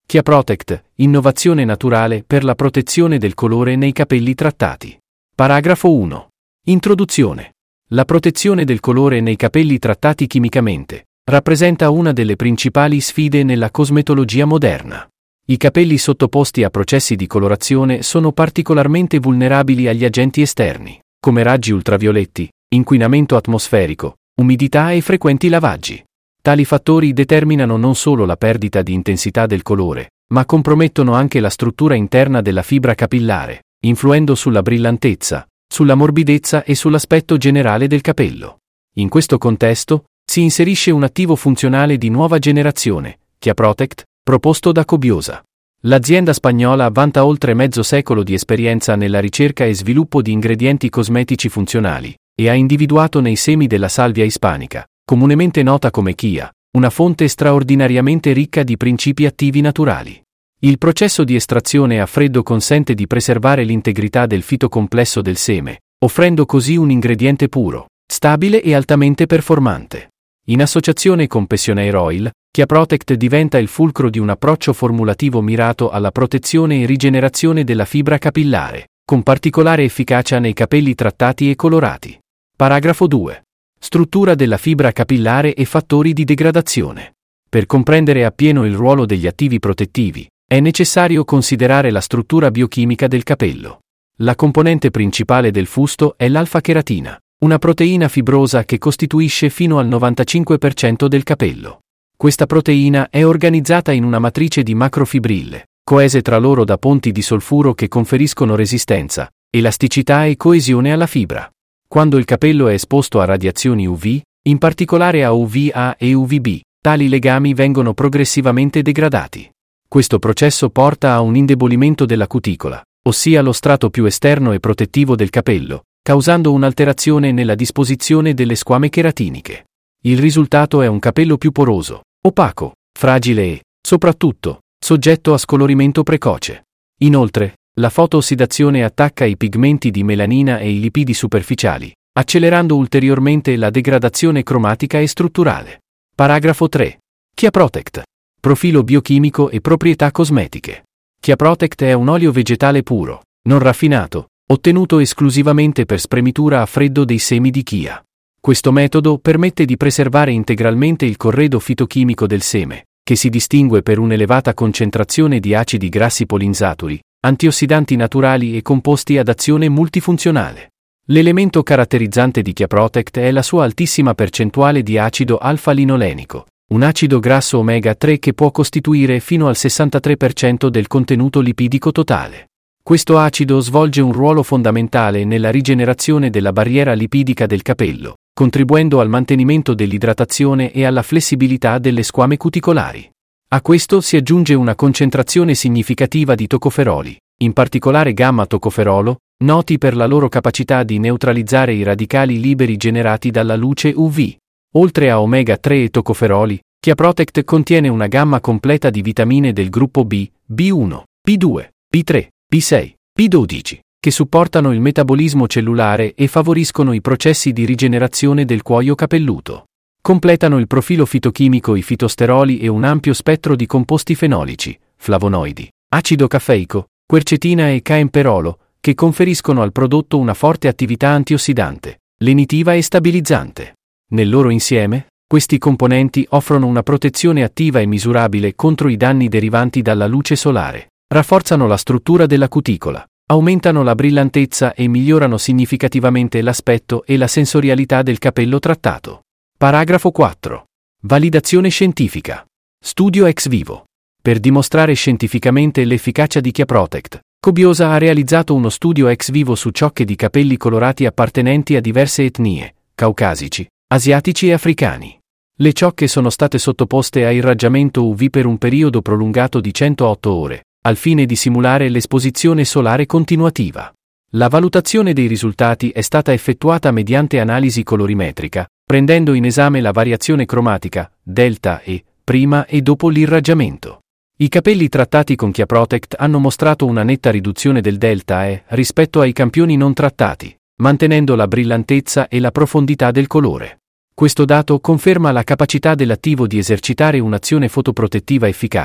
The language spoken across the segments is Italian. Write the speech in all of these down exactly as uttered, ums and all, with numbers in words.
Chiaprotect, innovazione naturale per la protezione del colore nei capelli trattati. Paragrafo uno. Introduzione. La protezione del colore nei capelli trattati chimicamente rappresenta una delle principali sfide nella cosmetologia moderna. I capelli sottoposti a processi di colorazione sono particolarmente vulnerabili agli agenti esterni, come raggi ultravioletti, inquinamento atmosferico, umidità e frequenti lavaggi. Tali fattori determinano non solo la perdita di intensità del colore, ma compromettono anche la struttura interna della fibra capillare, influendo sulla brillantezza, sulla morbidezza e sull'aspetto generale del capello. In questo contesto, si inserisce un attivo funzionale di nuova generazione, Chiaprotect, proposto da Cobiosa. L'azienda spagnola vanta oltre mezzo secolo di esperienza nella ricerca e sviluppo di ingredienti cosmetici funzionali, e ha individuato nei semi della salvia ispanica, comunemente nota come chia, una fonte straordinariamente ricca di principi attivi naturali. Il processo di estrazione a freddo consente di preservare l'integrità del fitocomplesso del seme, offrendo così un ingrediente puro, stabile e altamente performante. In associazione con Pioneer Oil, Chiaprotect diventa il fulcro di un approccio formulativo mirato alla protezione e rigenerazione della fibra capillare, con particolare efficacia nei capelli trattati e colorati. Paragrafo due. Struttura della fibra capillare e fattori di degradazione. Per comprendere appieno il ruolo degli attivi protettivi, è necessario considerare la struttura biochimica del capello. La componente principale del fusto è l'alfa-cheratina, una proteina fibrosa che costituisce fino al novantacinque per cento del capello. Questa proteina è organizzata in una matrice di macrofibrille, coese tra loro da ponti di solfuro che conferiscono resistenza, elasticità e coesione alla fibra. Quando il capello è esposto a radiazioni U V, in particolare a U V A e U V B, tali legami vengono progressivamente degradati. Questo processo porta a un indebolimento della cuticola, ossia lo strato più esterno e protettivo del capello, causando un'alterazione nella disposizione delle squame cheratiniche. Il risultato è un capello più poroso, opaco, fragile e, soprattutto, soggetto a scolorimento precoce. Inoltre, la fotoossidazione attacca i pigmenti di melanina e i lipidi superficiali, accelerando ulteriormente la degradazione cromatica e strutturale. Paragrafo tre. Chiaprotect. Profilo biochimico e proprietà cosmetiche. Chiaprotect è un olio vegetale puro, non raffinato, ottenuto esclusivamente per spremitura a freddo dei semi di chia. Questo metodo permette di preservare integralmente il corredo fitochimico del seme, che si distingue per un'elevata concentrazione di acidi grassi polinsaturi, antiossidanti naturali e composti ad azione multifunzionale. L'elemento caratterizzante di Chiaprotect è la sua altissima percentuale di acido alfa-linolenico, un acido grasso omega tre che può costituire fino al sessantatré per cento del contenuto lipidico totale. Questo acido svolge un ruolo fondamentale nella rigenerazione della barriera lipidica del capello, contribuendo al mantenimento dell'idratazione e alla flessibilità delle squame cuticolari. A questo si aggiunge una concentrazione significativa di tocoferoli, in particolare gamma-tocoferolo, noti per la loro capacità di neutralizzare i radicali liberi generati dalla luce U V. Oltre a omega tre e tocoferoli, Chiaprotect contiene una gamma completa di vitamine del gruppo B, B uno, B due, B tre, B sei, B dodici, che supportano il metabolismo cellulare e favoriscono i processi di rigenerazione del cuoio capelluto. Completano il profilo fitochimico i fitosteroli e un ampio spettro di composti fenolici, flavonoidi, acido caffeico, quercetina e caemperolo, che conferiscono al prodotto una forte attività antiossidante, lenitiva e stabilizzante. Nel loro insieme, questi componenti offrono una protezione attiva e misurabile contro i danni derivanti dalla luce solare, rafforzano la struttura della cuticola, aumentano la brillantezza e migliorano significativamente l'aspetto e la sensorialità del capello trattato. Paragrafo quattro. Validazione scientifica. Studio ex vivo. Per dimostrare scientificamente l'efficacia di Chiaprotect, Cobiosa ha realizzato uno studio ex vivo su ciocche di capelli colorati appartenenti a diverse etnie, caucasici, asiatici e africani. Le ciocche sono state sottoposte a irraggiamento U V per un periodo prolungato di centootto ore, al fine di simulare l'esposizione solare continuativa. La valutazione dei risultati è stata effettuata mediante analisi colorimetrica, prendendo in esame la variazione cromatica, delta E, prima e dopo l'irraggiamento. I capelli trattati con Chiaprotect hanno mostrato una netta riduzione del delta E rispetto ai campioni non trattati, mantenendo la brillantezza e la profondità del colore. Questo dato conferma la capacità dell'attivo di esercitare un'azione fotoprotettiva efficace,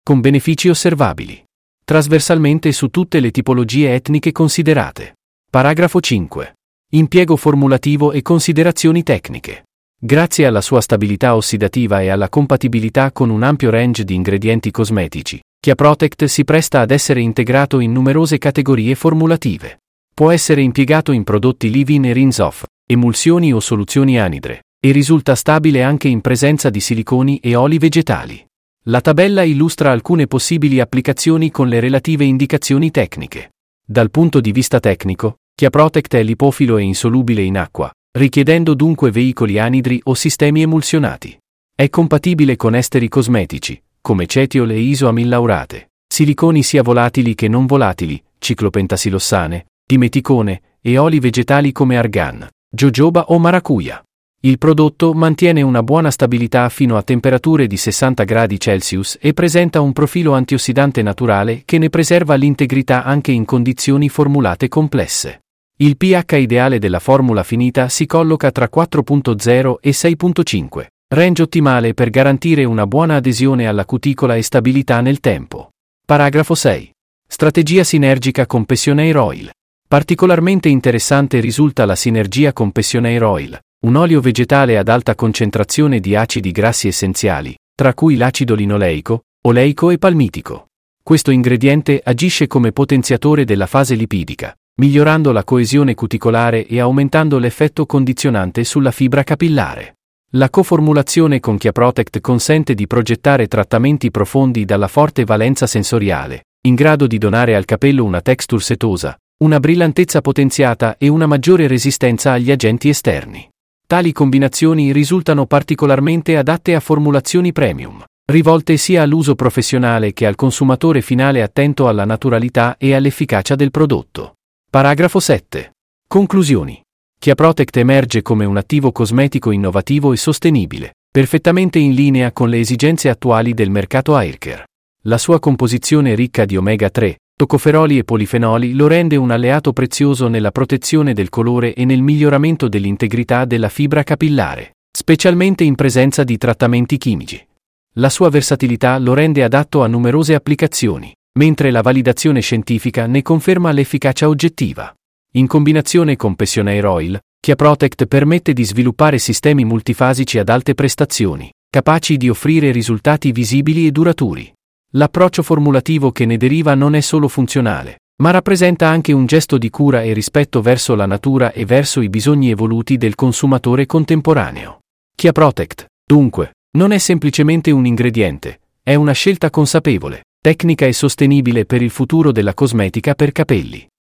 con benefici osservabili trasversalmente su tutte le tipologie etniche considerate. Paragrafo cinque. Impiego formulativo e considerazioni tecniche. Grazie alla sua stabilità ossidativa e alla compatibilità con un ampio range di ingredienti cosmetici, Chiaprotect si presta ad essere integrato in numerose categorie formulative. Può essere impiegato in prodotti leave-in e rinse-off, emulsioni o soluzioni anidre, e risulta stabile anche in presenza di siliconi e oli vegetali. La tabella illustra alcune possibili applicazioni con le relative indicazioni tecniche. Dal punto di vista tecnico, Chiaprotect è lipofilo e insolubile in acqua, richiedendo dunque veicoli anidri o sistemi emulsionati. È compatibile con esteri cosmetici, come cetiol e isoamil-laurate, siliconi sia volatili che non volatili, ciclopentasilossane, dimeticone, e oli vegetali come argan, jojoba o maracuja. Il prodotto mantiene una buona stabilità fino a temperature di sessanta gradi Celsius e presenta un profilo antiossidante naturale che ne preserva l'integrità anche in condizioni formulate complesse. Il pH ideale della formula finita si colloca tra quattro virgola zero e sei virgola cinque, range ottimale per garantire una buona adesione alla cuticola e stabilità nel tempo. Paragrafo sei. Strategia sinergica con Pioneer Oil. Particolarmente interessante risulta la sinergia con Pioneer Oil, un olio vegetale ad alta concentrazione di acidi grassi essenziali, tra cui l'acido linoleico, oleico e palmitico. Questo ingrediente agisce come potenziatore della fase lipidica, migliorando la coesione cuticolare e aumentando l'effetto condizionante sulla fibra capillare. La coformulazione con Chiaprotect consente di progettare trattamenti profondi dalla forte valenza sensoriale, in grado di donare al capello una texture setosa, una brillantezza potenziata e una maggiore resistenza agli agenti esterni. Tali combinazioni risultano particolarmente adatte a formulazioni premium, rivolte sia all'uso professionale che al consumatore finale attento alla naturalità e all'efficacia del prodotto. Paragrafo sette. Conclusioni. Chiaprotect emerge come un attivo cosmetico innovativo e sostenibile, perfettamente in linea con le esigenze attuali del mercato haircare. La sua composizione ricca di omega tre, toccoferoli e polifenoli lo rende un alleato prezioso nella protezione del colore e nel miglioramento dell'integrità della fibra capillare, specialmente in presenza di trattamenti chimici. La sua versatilità lo rende adatto a numerose applicazioni, mentre la validazione scientifica ne conferma l'efficacia oggettiva. In combinazione con Pioneer Oil, Chiaprotect permette di sviluppare sistemi multifasici ad alte prestazioni, capaci di offrire risultati visibili e duraturi. L'approccio formulativo che ne deriva non è solo funzionale, ma rappresenta anche un gesto di cura e rispetto verso la natura e verso i bisogni evoluti del consumatore contemporaneo. Chiaprotect, dunque, non è semplicemente un ingrediente, è una scelta consapevole, tecnica e sostenibile per il futuro della cosmetica per capelli.